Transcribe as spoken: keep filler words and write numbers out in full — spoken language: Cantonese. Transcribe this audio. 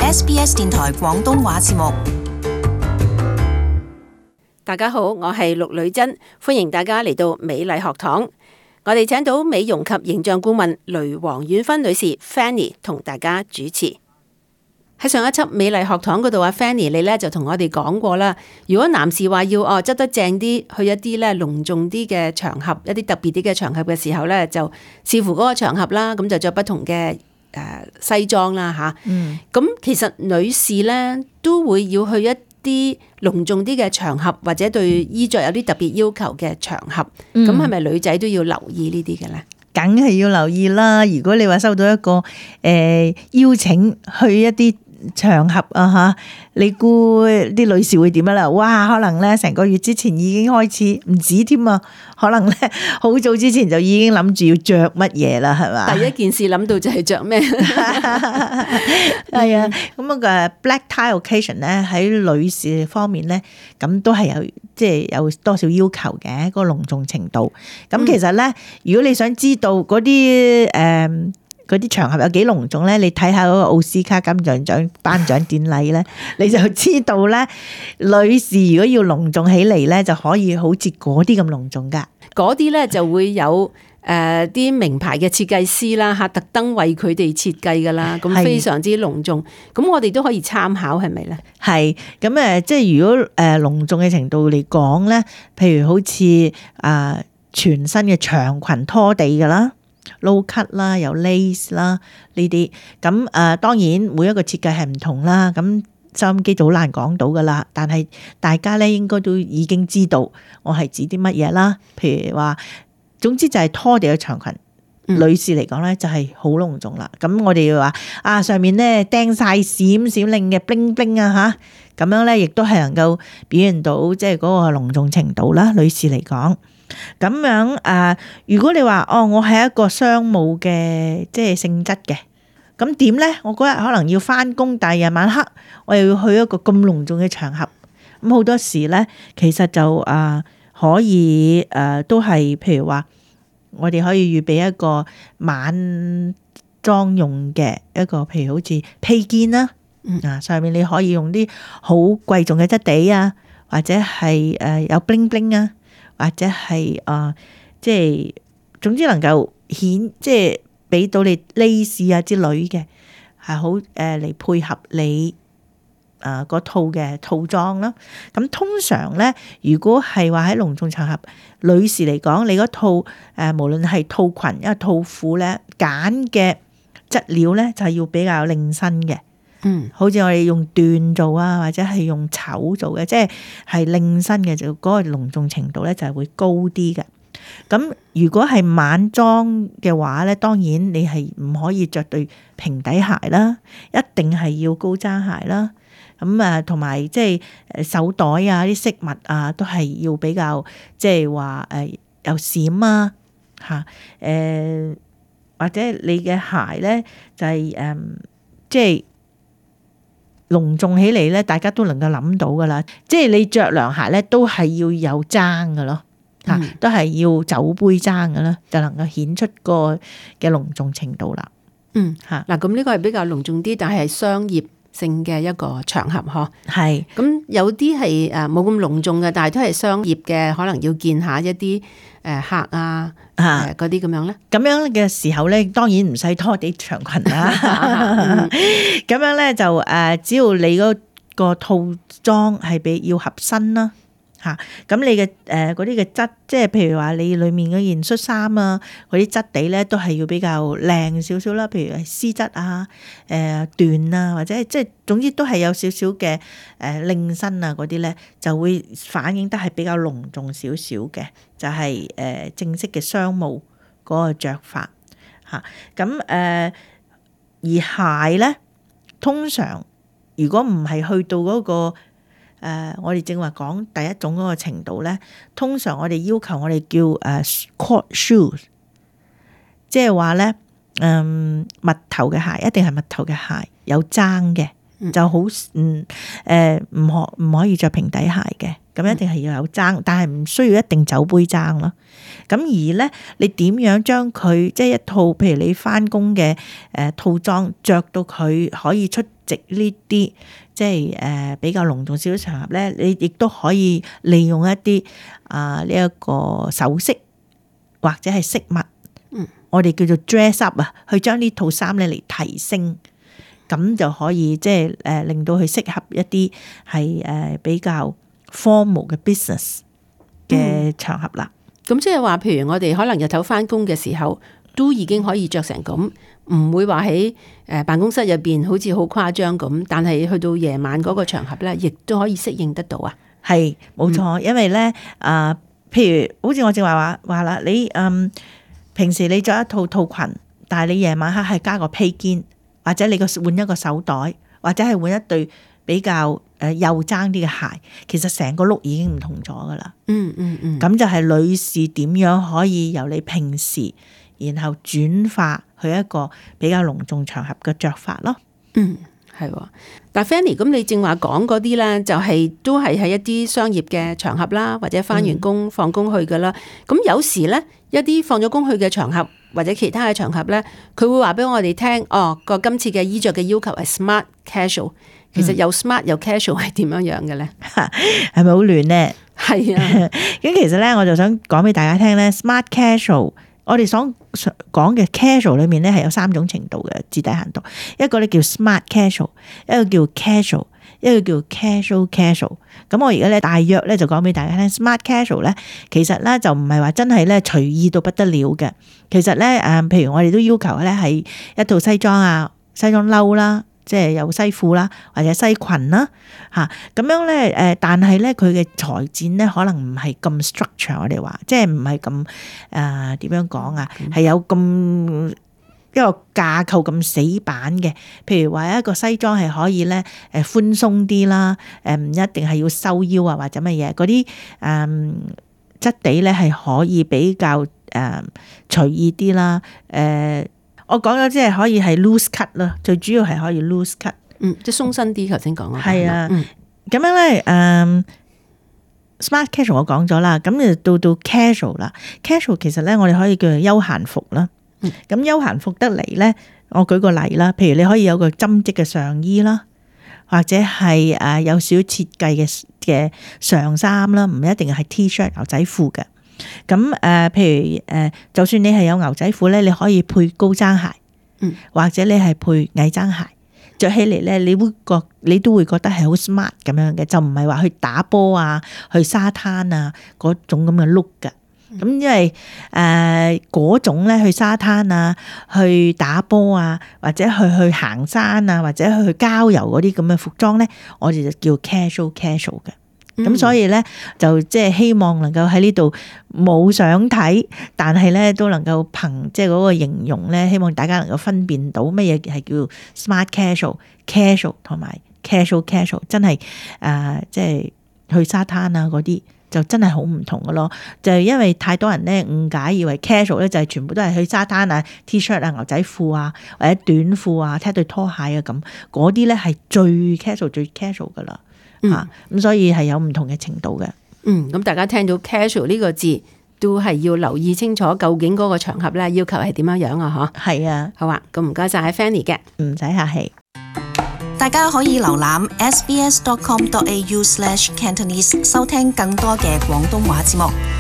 S B S 電台廣東話節目。 大家好，我係陸女珍，歡迎大家嚟到美麗學堂。我哋請到美容及形象顧問雷黃婉芬女士 Fanny 同大家主持。喺上一輯美麗學堂嗰度啊 Fanny 你咧就同我哋講過啦，如果男士話要哦執得正啲，去一啲咧隆重啲嘅場合，一啲特別啲嘅場合嘅時候咧，就視乎嗰個場合啦，咁就着不同嘅誒西裝啦吓。嗯，咁其實女士咧都會要去一啲隆重啲嘅場合，或者對衣着有啲特別要求嘅場合，咁係咪女仔都要留意呢啲嘅咧？ 梗係要留意啦！如果你話收到一個誒、呃、邀請去一啲場合啊吓，你估啲女士會點樣啦？哇，可能咧成個月之前已經開始唔止添啊，可能咧好早之前就已經諗住要着乜嘢啦，係嘛？ 第一件事諗到就係着咩？ 係啊，咁個 black tie occasion 咧喺女士方面咧，咁都係有即係有多少要求嘅嗰個隆重程度。咁其實咧，如果你想知道嗰啲誒嗰啲場合有幾隆重咧，你睇下嗰個奧斯卡金像獎頒獎典禮咧，你就知道咧，女士如果要隆重起嚟咧，就可以好似嗰啲咁隆重噶。 嗰啲咧就會有誒啲、呃、名牌嘅設計師啦嚇，特登為佢哋設計噶啦，咁非常之隆重。咁我哋都可以參考，係咪咧？係咁誒，即係如果誒隆重嘅程度嚟講咧，譬如好似啊、呃、全身嘅長裙拖地噶啦。low cut 啦，有 lace 啦呢啲，咁誒、呃、當然每一個設計係唔同啦，咁收音機就好難講到噶啦，但係大家咧應該都已經知道我係指啲乜嘢啦。譬如話，總之就係拖地嘅長裙，嗯、女士嚟講咧就係好隆重啦。咁我哋要話啊，上面咧釘晒閃閃令嘅 bling bling 啊吓，咁樣咧亦都係能夠表現到即係嗰個隆重程度啦。女士嚟講。咁樣誒、呃，如果你話哦，我係一個商務嘅即係性質嘅，咁點咧？我嗰日可能要翻工，但係夜晚黑我又要去一個咁隆重嘅場合，咁好多時咧，其實就誒、呃、可以誒、呃、都係，譬如話我哋可以預備一個晚裝用嘅一個，譬如好似披肩啦，啊、嗯、上面你可以用啲好貴重嘅質地啊，或者係誒有 bling bling 啊。或者係啊，即、呃、係總之能夠顯即係俾到你 lace 啊之類嘅，係好誒嚟配合你啊嗰、呃、套嘅套裝啦。咁通常咧，如果係話喺隆重場合，女士嚟講，你嗰套誒、呃、無論係套裙因為套褲咧，揀嘅質料咧就係、是、要比較令身嘅。嗯，好似我哋用緞做啊，或者係用綢做嘅，即係係令身嘅，就嗰個隆重程度咧就係會高啲嘅。咁如果係晚裝嘅話咧，當然你係唔可以着對平底鞋啦，一定係要高踭鞋啦。咁啊，同埋即係誒手袋啊，啲飾物啊，都係要比較即係話誒有閃啊嚇誒，或者你嘅鞋咧就係誒即係。隆重起嚟咧，大家都能夠諗到噶啦，即係你着涼鞋咧，都係要有踭噶咯，吓、嗯、都係要酒杯踭噶啦，就能夠顯出個嘅隆重程度啦。嗯，吓嗱，咁呢個係比較隆重啲，但係商業性嘅一個場合嗬。係，咁是有啲係誒冇咁隆重嘅，但係都係商業嘅，可能要見下一啲誒客啊。啊，嗰啲咁樣咧， 咁樣嘅時候咧，當然唔使拖地長裙啦。咁樣咧就誒，只要你嗰個套裝係比要合身啦，吓，咁你嘅誒嗰啲嘅質，即係譬如話你裏面嗰件恤衫啊，嗰啲質地咧都係要比較靚少少啦，譬如係絲質啊、誒緞啊，或者即係總之都係有少少嘅誒令身啊嗰啲咧，就會反映得係比較隆重少少嘅。就係誒正式嘅商務嗰個著法嚇，咁誒而鞋咧，通常如果唔係去到嗰個誒，我哋正話講第一種嗰個程度咧，通常我哋要求我哋叫誒 court shoes，即係話咧，嗯，襪頭嘅鞋一定係襪頭嘅鞋，有踭嘅，就好嗯誒唔可唔可以著平底鞋嘅。 咁一定係要有踭，但係唔需要一定酒杯踭咯。咁而咧，你點樣將佢即係一套，譬如你翻工嘅誒套裝，着到佢可以出席呢啲即係誒比較隆重少少場合咧，你亦都可以利用一啲啊呢一個首飾或者係飾物，嗯，我哋叫做 dress up 啊，去將呢套衫咧嚟提升，咁就可以即係誒令到佢適合一啲係誒比較 formal 嘅 business 嘅場合啦。 咁即係話，譬如我哋可能日頭翻工嘅時候，都已經可以着成咁，唔會話喺誒辦公室入邊好似好誇張咁。但係去到夜晚嗰個場合咧，亦都可以適應得到啊。 係冇錯，因為咧啊、呃，譬如好似我正話話話啦，你嗯平時你着一套套裙，但係你夜晚黑係加個披肩，或者你個換一個手袋，或者係換一對比較誒幼踭啲嘅鞋，其實成個 look 已經唔同咗噶啦。 嗯嗯嗯， 咁就係女士點樣可以由你平時，然後轉化去一個比較隆重場合嘅着法咯。 嗯，係。但 Fanny， 咁你正話講嗰啲咧，就係、是、都係喺一啲商業嘅場合啦，或者翻完工、嗯、放工去噶啦。咁有時咧，一啲放咗工去嘅場合，或者其他嘅場合咧，佢會話俾我哋聽，哦，個今次嘅衣着嘅要求係 smart casual。其實有 smart 有 casual 係點樣樣嘅咧？ 係咪好亂咧？ 係啊， 咁其實咧，我就想講俾大家聽咧，smart casual，我哋所講嘅 casual 裏面咧係有三種程度嘅至低限度，一個咧叫 smart casual， 一個叫 casual， 一個叫 casual casual。咁我而家咧大約咧就講俾大家聽 ，smart casual 咧其實咧就唔係話真係咧隨意到不得了嘅。其實咧誒，譬如我哋都要求咧係一套西裝啊、西裝褸啦。即係有西褲啦，或者西裙啦，嚇咁樣咧誒，但係咧佢嘅裁剪咧可能唔係咁 structure，我哋話即係唔係咁誒點樣講啊？係有咁一個架構咁死板嘅。譬如話一個西裝係可以咧誒寬鬆啲啦，誒唔一定係要收腰啊或者乜嘢嗰啲誒質地咧係可以比較誒隨意啲啦，誒、呃。我講咗即係可以係 loose cut 啦，最主要係可以 loose cut， 嗯，即係鬆身啲。頭先講啊， 係啊，咁、 嗯、 樣咧，誒、嗯、，smart casual 我講咗啦，咁就到到 casual 啦。casual 其實咧，我哋可以叫做休閒服啦。咁、嗯、休閒服得嚟咧，我舉個例啦，譬如你可以有個針織嘅上衣啦，或者係誒有少少設計嘅嘅上衫啦，唔一定係 T-shirt 牛仔褲嘅。咁誒、呃，譬如誒、呃，就算你係有牛仔褲咧，你可以配高踭鞋，嗯，或者你係配矮踭鞋，着起嚟咧，你會覺你都會覺得係好 smart 咁樣嘅，就唔係話去打波啊、去沙灘啊嗰種咁嘅 look 噶。咁、嗯、因為誒嗰、呃、種咧去沙灘啊、去打波啊，或者去去行山啊，或者去去郊遊嗰啲咁嘅服裝咧，我哋就叫 casual casual 嘅。咁、嗯、所以咧就即係希望能夠喺呢度冇相睇，但係咧都能夠憑即係嗰個形容咧，希望大家能夠分辨到乜嘢係叫 smart casual、casual 同埋 casual casual， 真係誒、呃、即係去沙灘啊嗰啲就真係好唔同嘅咯。就係因為太多人咧誤解，以為 casual 咧就係全部都係去沙灘啊 T-shirt 啊牛仔褲啊或者短褲啊踢對拖鞋啊咁，嗰啲咧係最 casual 最 casual 噶啦。嗯，咁、啊、所以係有唔同嘅程度嘅。 嗯，咁大家聽到 casual 呢個字，都係要留意清楚，究竟嗰個場合咧要求係點樣樣啊？嗬，係啊，好啊，咁唔該晒 Fanny 嘅， 唔使客氣。 大家可以瀏覽 s b s dot com dot a u slash cantonese 收聽更多嘅廣東話節目。